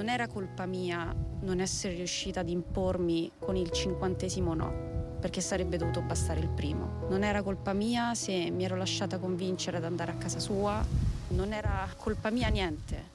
non era colpa mia non essere riuscita ad impormi con il 50° no, perché sarebbe dovuto bastare il primo. Non era colpa mia se mi ero lasciata convincere ad andare a casa sua, non era colpa mia niente.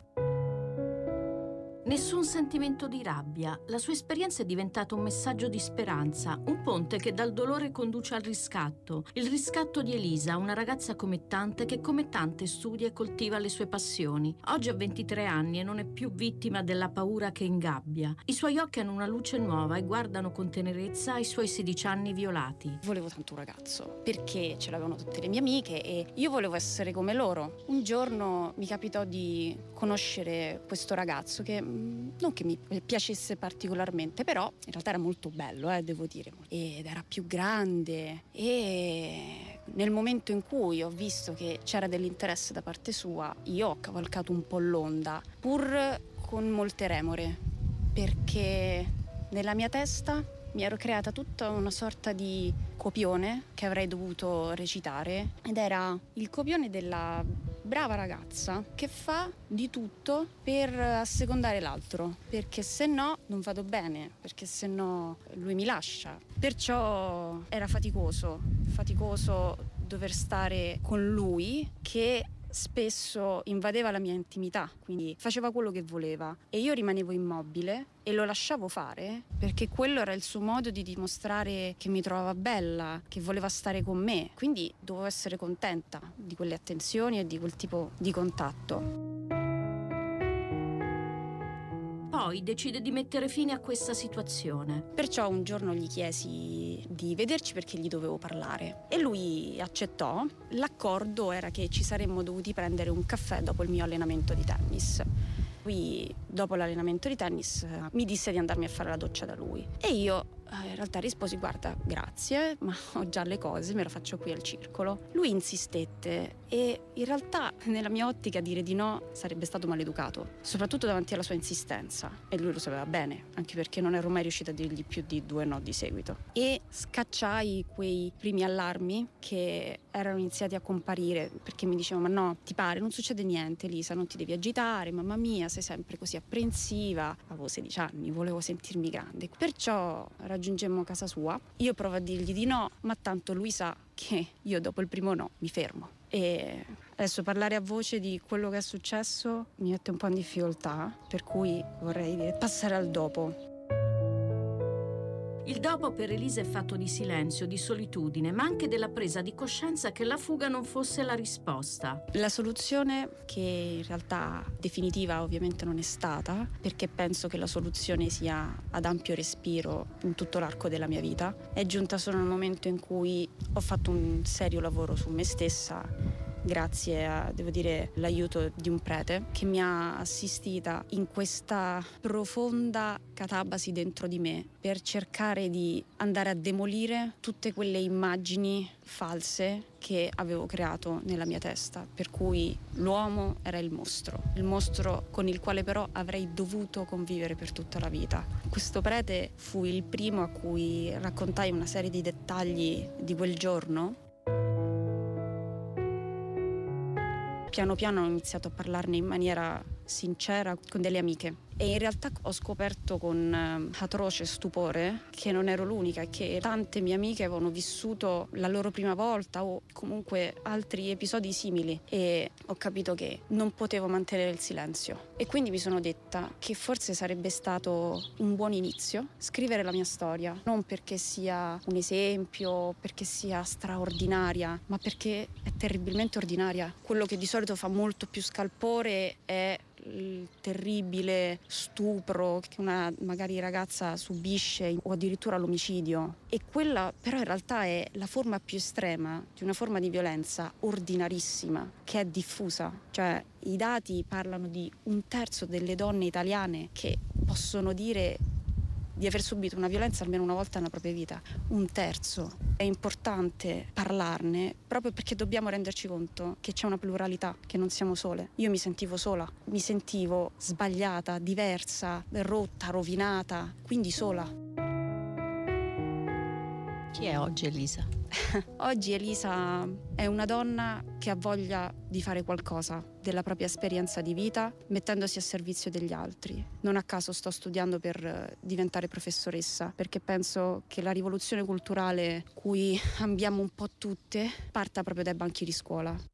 Nessun sentimento di rabbia. La sua esperienza è diventata un messaggio di speranza, un ponte che dal dolore conduce al riscatto. Il riscatto di Elisa, una ragazza come tante che come tante studia e coltiva le sue passioni. Oggi ha 23 anni e non è più vittima della paura che ingabbia. I suoi occhi hanno una luce nuova e guardano con tenerezza i suoi 16 anni violati. Volevo tanto un ragazzo, perché ce l'avevano tutte le mie amiche e io volevo essere come loro. Un giorno mi capitò di conoscere questo ragazzo che non che mi piacesse particolarmente, però in realtà era molto bello, devo dire, ed era più grande, e nel momento in cui ho visto che c'era dell'interesse da parte sua, io ho cavalcato un po' l'onda, pur con molte remore, perché nella mia testa mi ero creata tutta una sorta di copione che avrei dovuto recitare, ed era il copione della brava ragazza che fa di tutto per assecondare l'altro, perché se no non vado bene, perché se no lui mi lascia. Perciò era faticoso dover stare con lui, che spesso invadeva la mia intimità, quindi faceva quello che voleva e io rimanevo immobile e lo lasciavo fare, perché quello era il suo modo di dimostrare che mi trovava bella, che voleva stare con me, quindi dovevo essere contenta di quelle attenzioni e di quel tipo di contatto. Poi decide di mettere fine a questa situazione. Perciò un giorno gli chiesi di vederci perché gli dovevo parlare e lui accettò. L'accordo era che ci saremmo dovuti prendere un caffè dopo il mio allenamento di tennis. Lui, dopo l'allenamento di tennis, mi disse di andarmi a fare la doccia da lui e io in realtà risposi: guarda, grazie, ma ho già le cose, me la faccio qui al circolo. Lui insistette e in realtà nella mia ottica dire di no sarebbe stato maleducato, soprattutto davanti alla sua insistenza, e lui lo sapeva bene, anche perché non ero mai riuscita a dirgli più di 2 no di seguito. E scacciai quei primi allarmi che erano iniziati a comparire, perché mi dicevano: ma no, ti pare, non succede niente Elisa, non ti devi agitare, mamma mia, sei sempre così apprensiva. Avevo 16 anni, volevo sentirmi grande, perciò raggiungemmo casa sua. Io provo a dirgli di no, ma tanto lui sa che io dopo il primo no mi fermo. E adesso parlare a voce di quello che è successo mi mette un po' in difficoltà, per cui vorrei passare al dopo. Il dopo per Elisa è fatto di silenzio, di solitudine, ma anche della presa di coscienza che la fuga non fosse la risposta. La soluzione, che in realtà definitiva ovviamente non è stata, perché penso che la soluzione sia ad ampio respiro in tutto l'arco della mia vita, è giunta solo nel momento in cui ho fatto un serio lavoro su me stessa, grazie a, devo dire, l'aiuto di un prete che mi ha assistita in questa profonda catabasi dentro di me per cercare di andare a demolire tutte quelle immagini false che avevo creato nella mia testa, per cui l'uomo era il mostro con il quale però avrei dovuto convivere per tutta la vita. Questo prete fu il primo a cui raccontai una serie di dettagli di quel giorno. Piano piano ho iniziato a parlarne in maniera sincera con delle amiche e in realtà ho scoperto con atroce stupore che non ero l'unica e che tante mie amiche avevano vissuto la loro prima volta o comunque altri episodi simili, e ho capito che non potevo mantenere il silenzio e quindi mi sono detta che forse sarebbe stato un buon inizio scrivere la mia storia, non perché sia un esempio, perché sia straordinaria, ma perché è terribilmente ordinaria. Quello che di solito fa molto più scalpore è il terribile stupro che una magari ragazza subisce o addirittura l'omicidio, e quella però in realtà è la forma più estrema di una forma di violenza ordinarissima che è diffusa. Cioè i dati parlano di 1/3 delle donne italiane che possono dire di aver subito una violenza almeno una volta nella propria vita. 1/3. È importante parlarne proprio perché dobbiamo renderci conto che c'è una pluralità, che non siamo sole. Io mi sentivo sola, mi sentivo sbagliata, diversa, rotta, rovinata, quindi sola. Chi è oggi Elisa? Oggi Elisa è una donna che ha voglia di fare qualcosa della propria esperienza di vita, mettendosi a servizio degli altri. Non a caso sto studiando per diventare professoressa, perché penso che la rivoluzione culturale cui ambiamo un po' tutte parta proprio dai banchi di scuola.